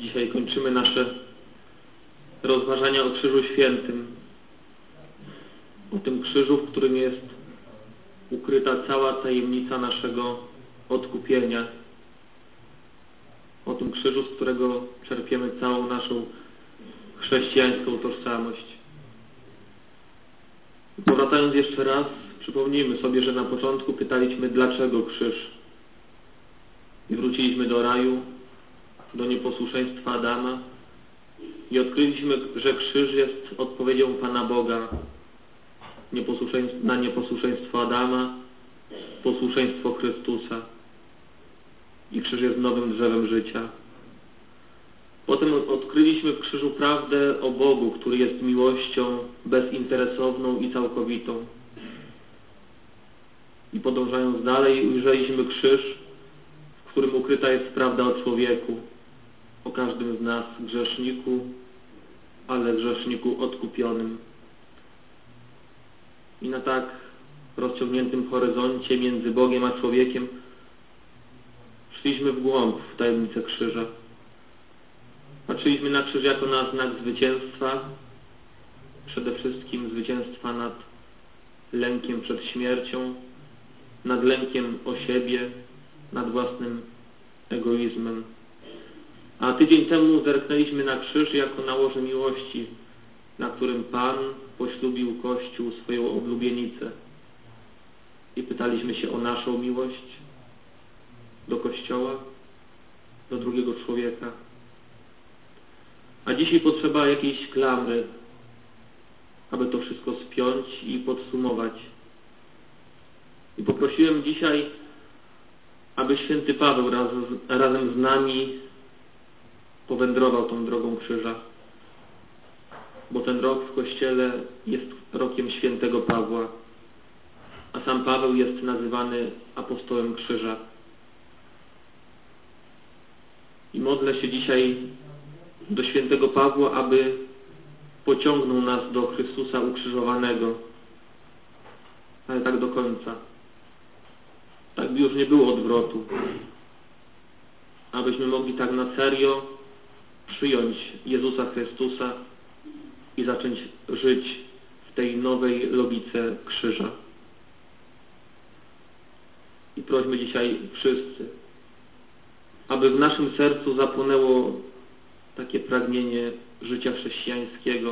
Dzisiaj kończymy nasze rozważania o Krzyżu Świętym. O tym krzyżu, w którym jest ukryta cała tajemnica naszego odkupienia. O tym krzyżu, z którego czerpiemy całą naszą chrześcijańską tożsamość. Powracając jeszcze raz, przypomnijmy sobie, że na początku pytaliśmy, dlaczego krzyż? I wróciliśmy do raju, do nieposłuszeństwa Adama i odkryliśmy, że krzyż jest odpowiedzią Pana Boga na nieposłuszeństwo Adama, posłuszeństwo Chrystusa. I krzyż jest nowym drzewem życia. Potem odkryliśmy w krzyżu prawdę o Bogu, który jest miłością bezinteresowną i całkowitą. I podążając dalej, ujrzeliśmy krzyż, w którym ukryta jest prawda o człowieku, o każdym z nas, grzeszniku, ale grzeszniku odkupionym. I na tak rozciągniętym horyzoncie między Bogiem a człowiekiem szliśmy w głąb w tajemnicę krzyża. Patrzyliśmy na krzyż jako na znak zwycięstwa, przede wszystkim zwycięstwa nad lękiem przed śmiercią, nad lękiem o siebie, nad własnym egoizmem. A tydzień temu zerknęliśmy na krzyż jako na łoże miłości, na którym Pan poślubił Kościół, swoją oblubienicę. I pytaliśmy się o naszą miłość do Kościoła, do drugiego człowieka. A dzisiaj potrzeba jakiejś klamry, aby to wszystko spiąć i podsumować. I poprosiłem dzisiaj, aby święty Paweł razem z nami powędrował tą drogą krzyża. Bo ten rok w Kościele jest rokiem świętego Pawła, a sam Paweł jest nazywany apostołem krzyża. I modlę się dzisiaj do świętego Pawła, aby pociągnął nas do Chrystusa ukrzyżowanego, ale tak do końca. Tak by już nie było odwrotu. Abyśmy mogli tak na serio przyjąć Jezusa Chrystusa i zacząć żyć w tej nowej logice krzyża. I prośmy dzisiaj wszyscy, aby w naszym sercu zapłonęło takie pragnienie życia chrześcijańskiego,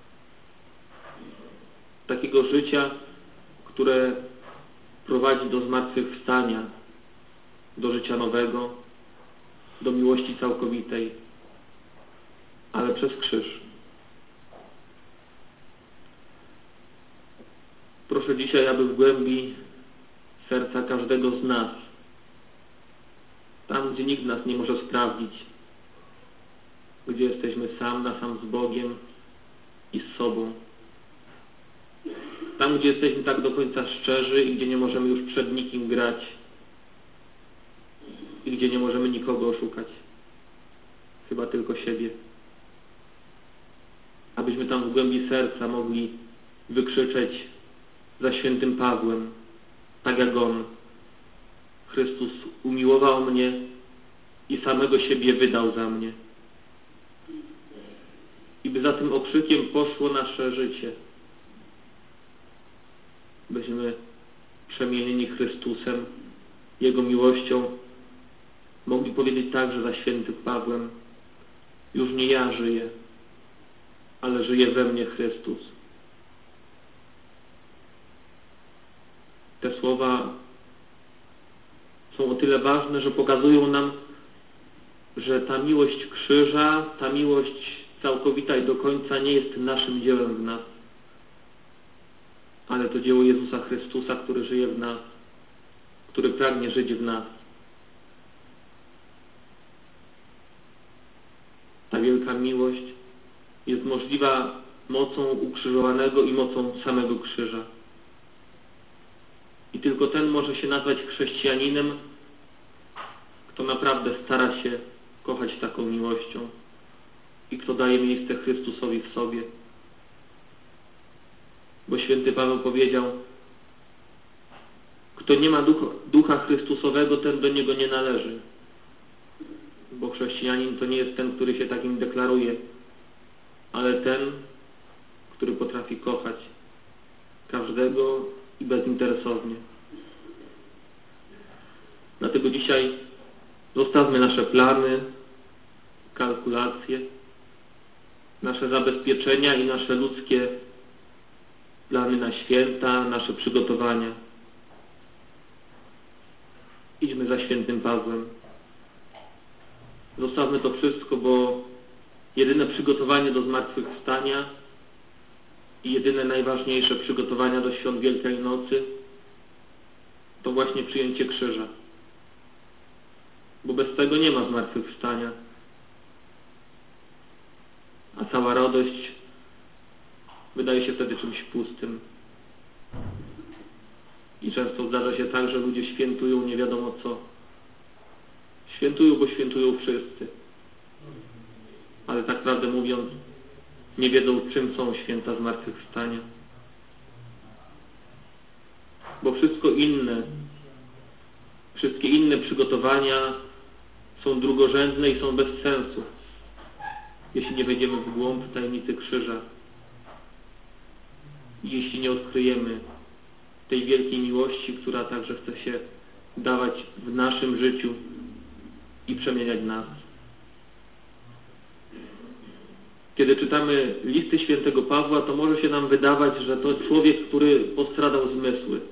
takiego życia, które prowadzi do zmartwychwstania, do życia nowego, do miłości całkowitej, ale przez krzyż. Proszę dzisiaj, aby w głębi serca każdego z nas, tam gdzie nikt nas nie może sprawdzić, gdzie jesteśmy sam na sam z Bogiem i z sobą, tam gdzie jesteśmy tak do końca szczerzy i gdzie nie możemy już przed nikim grać i gdzie nie możemy nikogo oszukać, chyba tylko siebie. Abyśmy tam w głębi serca mogli wykrzyczeć za świętym Pawłem, tak jak on: Chrystus umiłował mnie i samego siebie wydał za mnie. I by za tym okrzykiem poszło nasze życie. Byśmy przemienieni Chrystusem, Jego miłością, mogli powiedzieć także za świętym Pawłem: już nie ja żyję, ale żyje we mnie Chrystus. Te słowa są o tyle ważne, że pokazują nam, że ta miłość krzyża, ta miłość całkowita i do końca nie jest naszym dziełem w nas, ale to dzieło Jezusa Chrystusa, który żyje w nas, który pragnie żyć w nas. Ta wielka miłość jest możliwa mocą ukrzyżowanego i mocą samego krzyża. I tylko ten może się nazwać chrześcijaninem, kto naprawdę stara się kochać taką miłością i kto daje miejsce Chrystusowi w sobie. Bo święty Paweł powiedział: kto nie ma ducha Chrystusowego, ten do Niego nie należy. bo chrześcijanin to nie jest ten, który się takim deklaruje, ale ten, który potrafi kochać każdego i bezinteresownie. Dlatego dzisiaj zostawmy nasze plany, kalkulacje, nasze zabezpieczenia i nasze ludzkie plany na święta, nasze przygotowania. Idźmy za świętym Pawłem. Zostawmy to wszystko, bo jedyne przygotowanie do zmartwychwstania i jedyne najważniejsze przygotowania do świąt Wielkiej Nocy to właśnie przyjęcie krzyża. Bo bez tego nie ma zmartwychwstania. A cała radość wydaje się wtedy czymś pustym. I często zdarza się tak, że ludzie świętują nie wiadomo co. Świętują, bo świętują wszyscy. Ale tak prawdę mówiąc, nie wiedzą, czym są święta zmartwychwstania. Bo wszystkie inne przygotowania są drugorzędne i są bez sensu, jeśli nie wejdziemy w głąb tajemnicy krzyża. I jeśli nie odkryjemy tej wielkiej miłości, która także chce się dawać w naszym życiu i przemieniać nas. Kiedy czytamy listy świętego Pawła, to może się nam wydawać, że to człowiek, który postradał zmysły.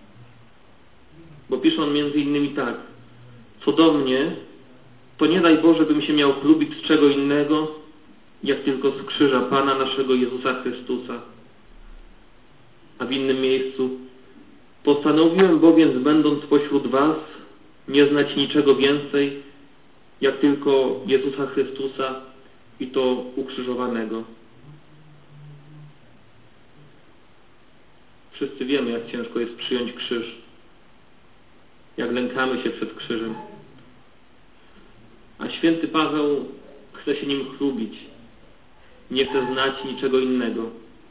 Bo pisze on między innymi tak: co do mnie, to nie daj Boże, bym się miał chlubić z czego innego, jak tylko z krzyża Pana naszego Jezusa Chrystusa. A w innym miejscu: postanowiłem bowiem, będąc pośród was, nie znać niczego więcej, jak tylko Jezusa Chrystusa i to ukrzyżowanego. Wszyscy wiemy, jak ciężko jest przyjąć krzyż, jak lękamy się przed krzyżem. A święty Paweł chce się nim chlubić, nie chce znać niczego innego.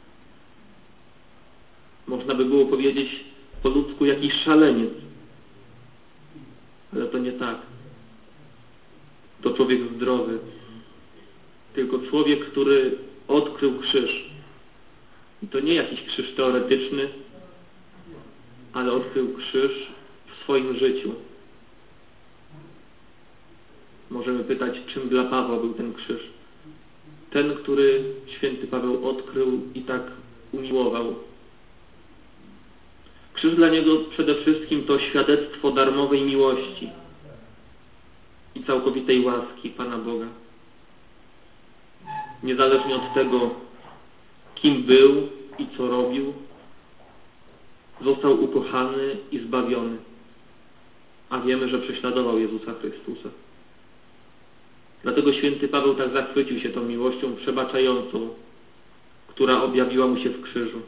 Można by było powiedzieć po ludzku jakiś szaleniec, ale to nie tak. To człowiek zdrowy, tylko człowiek, który odkrył krzyż. I to nie jakiś krzyż teoretyczny, ale odkrył krzyż w swoim życiu. Możemy pytać, czym dla Pawła był ten krzyż. Ten, który święty Paweł odkrył i tak umiłował. Krzyż dla niego przede wszystkim to świadectwo darmowej miłości i całkowitej łaski Pana Boga. Niezależnie od tego, kim był i co robił, został ukochany i zbawiony. A wiemy, że prześladował Jezusa Chrystusa. Dlatego święty Paweł tak zachwycił się tą miłością przebaczającą, która objawiła mu się w krzyżu.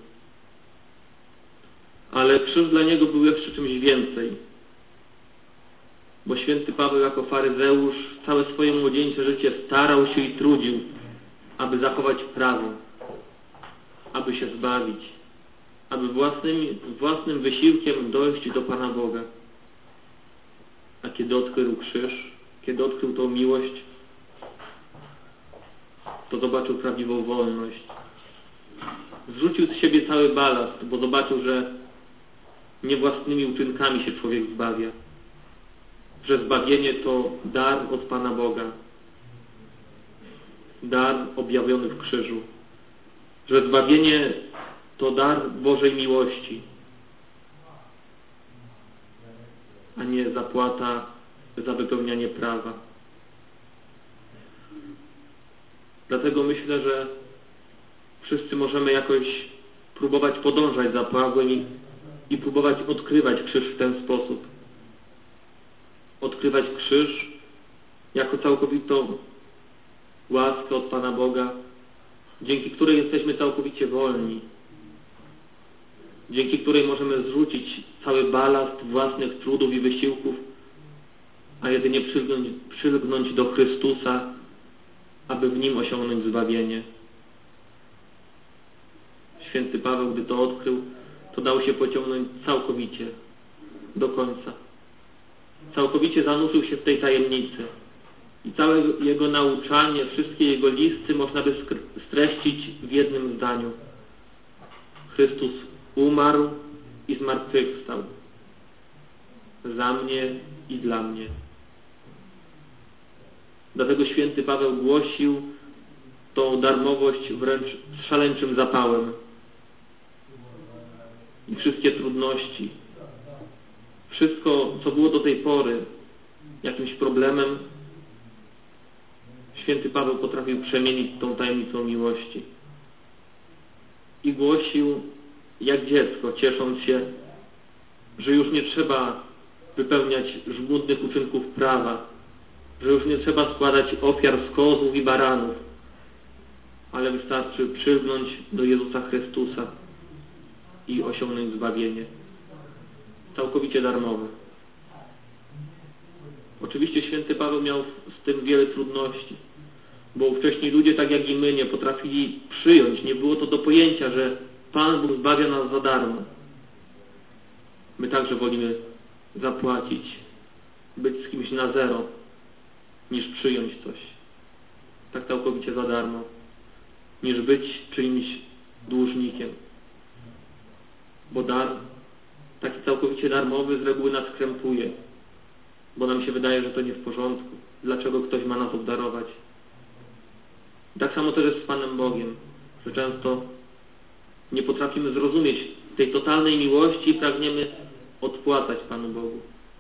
Ale krzyż dla niego był jeszcze czymś więcej. Bo święty Paweł jako faryzeusz całe swoje młodzieńcze życie starał się i trudził, aby zachować prawo, aby się zbawić, aby własnym wysiłkiem dojść do Pana Boga. A kiedy odkrył krzyż, kiedy odkrył tą miłość, to zobaczył prawdziwą wolność. Zrzucił z siebie cały balast, bo zobaczył, że nie własnymi uczynkami się człowiek zbawia. Że zbawienie to dar od Pana Boga. Dar objawiony w krzyżu. Że zbawienie to dar Bożej miłości, a nie zapłata za wypełnianie prawa. Dlatego myślę, że wszyscy możemy jakoś próbować podążać za Pawłem i próbować odkrywać krzyż w ten sposób. Odkrywać krzyż jako całkowitą łaskę od Pana Boga, dzięki której jesteśmy całkowicie wolni, dzięki której możemy zrzucić cały balast własnych trudów i wysiłków, a jedynie przylgnąć do Chrystusa, aby w Nim osiągnąć zbawienie. Święty Paweł, gdy to odkrył, to dał się pociągnąć całkowicie, do końca. Całkowicie zanurzył się w tej tajemnicy. I całe Jego nauczanie, wszystkie Jego listy można by streścić w jednym zdaniu. Chrystus umarł i zmartwychwstał. Za mnie i dla mnie. Dlatego święty Paweł głosił tą darmowość wręcz z szaleńczym zapałem. I wszystkie trudności, wszystko, co było do tej pory jakimś problemem, święty Paweł potrafił przemienić tą tajemnicą miłości. I głosił jak dziecko, ciesząc się, że już nie trzeba wypełniać żmudnych uczynków prawa, że już nie trzeba składać ofiar z kozłów i baranów, ale wystarczy przylgnąć do Jezusa Chrystusa i osiągnąć zbawienie. Całkowicie darmowe. Oczywiście święty Paweł miał z tym wiele trudności, bo ówcześni ludzie, tak jak i my, nie potrafili przyjąć, nie było to do pojęcia, że Pan Bóg zbawia nas za darmo. My także wolimy zapłacić, być z kimś na zero, niż przyjąć coś tak całkowicie za darmo, niż być czyimś dłużnikiem. Bo dar, taki całkowicie darmowy, z reguły nas krępuje, bo nam się wydaje, że to nie w porządku. Dlaczego ktoś ma nas obdarować? I tak samo też jest z Panem Bogiem, że często nie potrafimy zrozumieć tej totalnej miłości i pragniemy odpłacać Panu Bogu.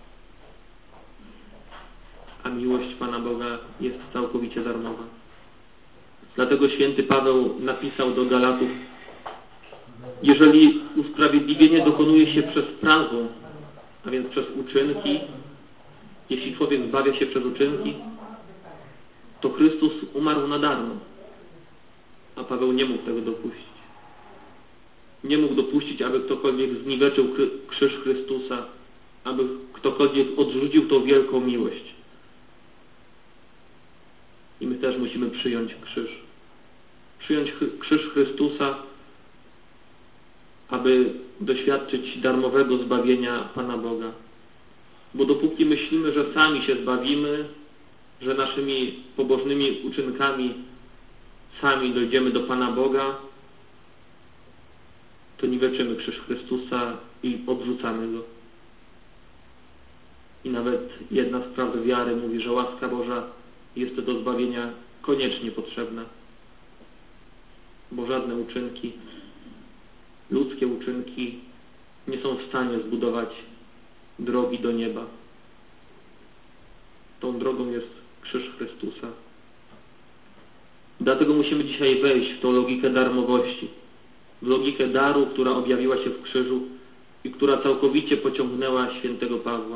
A miłość Pana Boga jest całkowicie darmowa. Dlatego święty Paweł napisał do Galatów: jeżeli usprawiedliwienie dokonuje się przez prawo, a więc przez uczynki, jeśli człowiek zbawia się przez uczynki, to Chrystus umarł na darmo. A Paweł nie mógł tego dopuścić. Nie mógł dopuścić, aby ktokolwiek zniweczył krzyż Chrystusa, aby ktokolwiek odrzucił tą wielką miłość. I my też musimy przyjąć krzyż. Przyjąć krzyż Chrystusa, aby doświadczyć darmowego zbawienia Pana Boga. Bo dopóki myślimy, że sami się zbawimy, że naszymi pobożnymi uczynkami sami dojdziemy do Pana Boga, to niweczymy krzyż Chrystusa i odrzucamy Go. I nawet jedna z praw wiary mówi, że łaska Boża jest do zbawienia koniecznie potrzebna. Bo żadne uczynki, ludzkie uczynki nie są w stanie zbudować drogi do nieba. Tą drogą jest krzyż Chrystusa. Dlatego musimy dzisiaj wejść w tą logikę darmowości, w logikę daru, która objawiła się w krzyżu i która całkowicie pociągnęła świętego Pawła.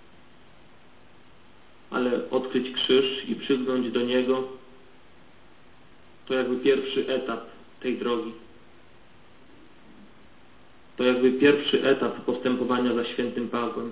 Ale odkryć krzyż i przygnąć do Niego to jakby pierwszy etap tej drogi. To jakby pierwszy etap postępowania za świętym Pawłem.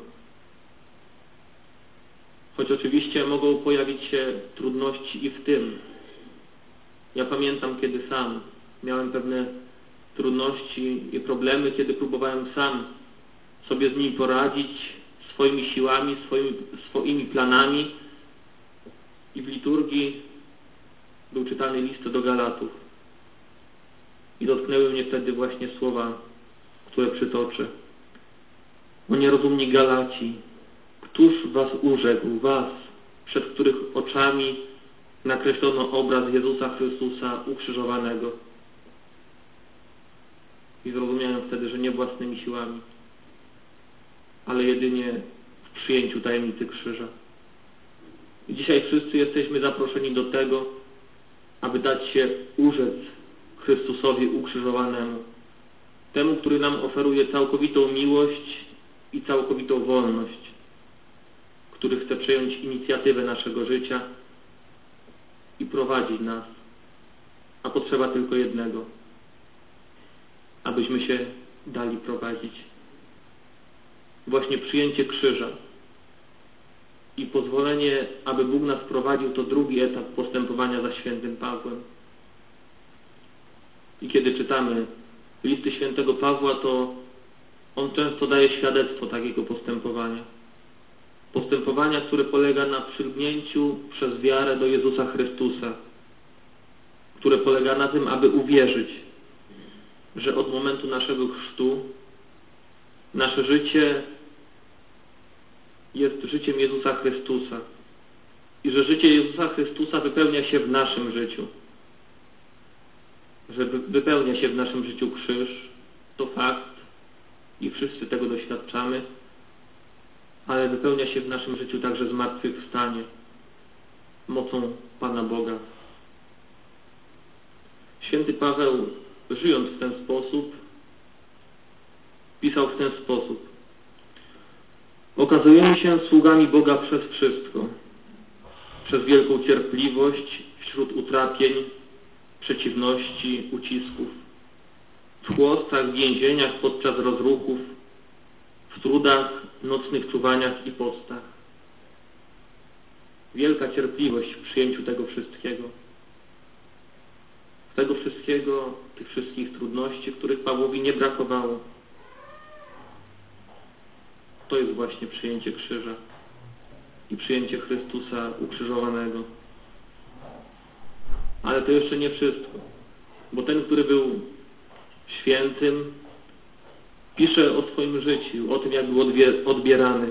Choć oczywiście mogą pojawić się trudności i w tym. Ja pamiętam, kiedy sam miałem pewne trudności i problemy, kiedy próbowałem sam sobie z nimi poradzić, swoimi siłami, swoimi planami. I w liturgii był czytany list do Galatów. I dotknęły mnie wtedy właśnie słowa, które przytoczę. O nierozumni Galaci, któż was urzekł, was, przed których oczami nakreślono obraz Jezusa Chrystusa ukrzyżowanego. I zrozumiałem wtedy, że nie własnymi siłami, ale jedynie w przyjęciu tajemnicy krzyża. I dzisiaj wszyscy jesteśmy zaproszeni do tego, aby dać się urzec Chrystusowi ukrzyżowanemu. Temu, który nam oferuje całkowitą miłość i całkowitą wolność. Który chce przejąć inicjatywę naszego życia i prowadzić nas. A potrzeba tylko jednego. Abyśmy się dali prowadzić. Właśnie przyjęcie krzyża i pozwolenie, aby Bóg nas prowadził, to drugi etap postępowania za świętym Pawłem. I kiedy czytamy listy świętego Pawła, to on często daje świadectwo takiego postępowania. Postępowania, które polega na przylgnięciu przez wiarę do Jezusa Chrystusa, które polega na tym, aby uwierzyć, że od momentu naszego chrztu nasze życie jest życiem Jezusa Chrystusa i że życie Jezusa Chrystusa wypełnia się w naszym życiu. Że wypełnia się w naszym życiu krzyż, to fakt i wszyscy tego doświadczamy, ale wypełnia się w naszym życiu także zmartwychwstanie mocą Pana Boga. Święty Paweł, żyjąc w ten sposób, pisał w ten sposób: okazujemy się sługami Boga przez wszystko, przez wielką cierpliwość wśród utrapień, przeciwności, ucisków, w chłostach, więzieniach podczas rozruchów, w trudach, nocnych czuwaniach i postach. Wielka cierpliwość w przyjęciu tego wszystkiego. Tego wszystkiego, tych wszystkich trudności, których Pawłowi nie brakowało. To jest właśnie przyjęcie krzyża i przyjęcie Chrystusa ukrzyżowanego. Ale to jeszcze nie wszystko, bo ten, który był świętym, pisze o swoim życiu, o tym, jak był odbierany.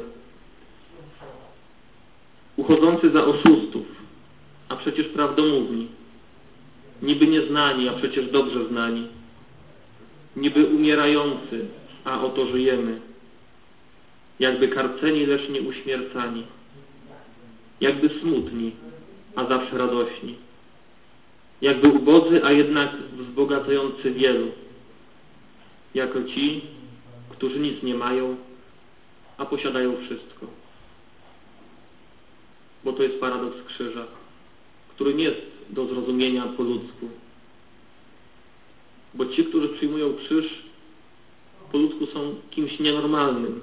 Uchodzący za oszustów, a przecież prawdomówni. Niby nieznani, a przecież dobrze znani. Niby umierający, a oto żyjemy. Jakby karceni, lecz nie uśmiercani. Jakby smutni, a zawsze radośni. Jakby ubodzy, a jednak wzbogacający wielu. Jako ci, którzy nic nie mają, a posiadają wszystko. Bo to jest paradoks krzyża, który nie jest do zrozumienia po ludzku. Bo ci, którzy przyjmują krzyż, po ludzku są kimś nienormalnym,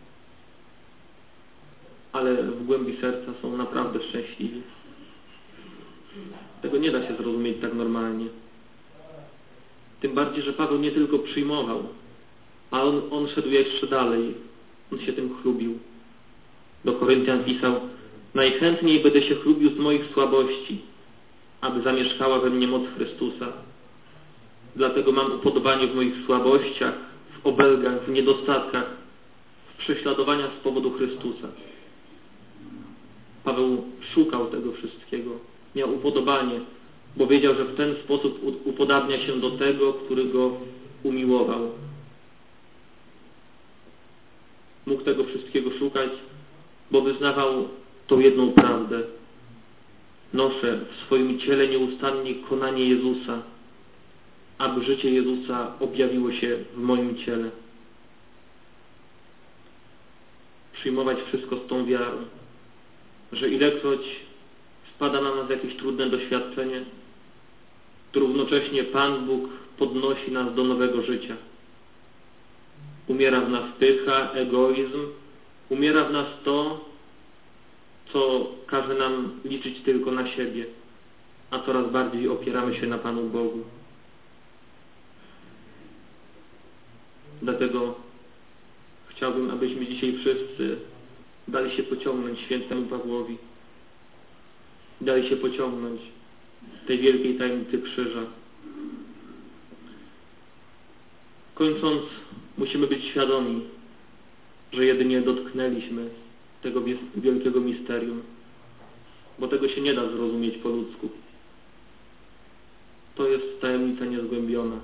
ale w głębi serca są naprawdę szczęśliwi. Tego nie da się zrozumieć tak normalnie. Tym bardziej, że Paweł nie tylko przyjmował, a on szedł jeszcze dalej. On się tym chlubił. Do Koryntian pisał: najchętniej będę się chlubił z moich słabości, aby zamieszkała we mnie moc Chrystusa. Dlatego mam upodobanie w moich słabościach, w obelgach, w niedostatkach, w prześladowaniach z powodu Chrystusa. Paweł szukał tego wszystkiego. Miał upodobanie, bo wiedział, że w ten sposób upodabnia się do tego, który go umiłował. Mógł tego wszystkiego szukać, bo wyznawał tą jedną prawdę. Noszę w swoim ciele nieustannie konanie Jezusa, aby życie Jezusa objawiło się w moim ciele. Przyjmować wszystko z tą wiarą, że ilekroć spada na nas jakieś trudne doświadczenie, to równocześnie Pan Bóg podnosi nas do nowego życia. Umiera w nas pycha, egoizm, umiera w nas to, co każe nam liczyć tylko na siebie, a coraz bardziej opieramy się na Panu Bogu. Dlatego chciałbym, abyśmy dzisiaj wszyscy dali się pociągnąć świętemu Pawłowi. Dali się pociągnąć tej wielkiej tajemnicy krzyża. Kończąc, musimy być świadomi, że jedynie dotknęliśmy tego wielkiego misterium, bo tego się nie da zrozumieć po ludzku. To jest tajemnica niezgłębiona.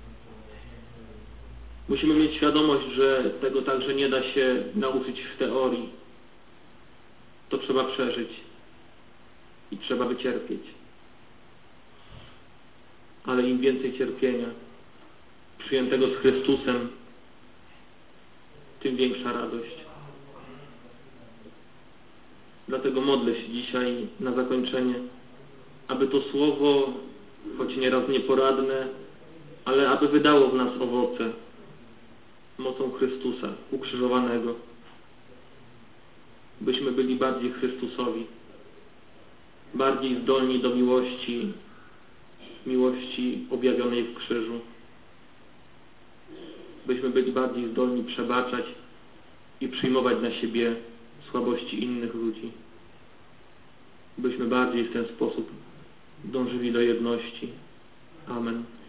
Musimy mieć świadomość, że tego także nie da się nauczyć w teorii. To trzeba przeżyć i trzeba wycierpieć. Ale im więcej cierpienia przyjętego z Chrystusem, tym większa radość. Dlatego modlę się dzisiaj na zakończenie, aby to słowo, choć nieraz nieporadne, ale aby wydało w nas owoce mocą Chrystusa ukrzyżowanego. Byśmy byli bardziej Chrystusowi, bardziej zdolni do miłości objawionej w krzyżu. Byśmy byli bardziej zdolni przebaczać i przyjmować na siebie słabości innych ludzi. Byśmy bardziej w ten sposób dążyli do jedności. Amen.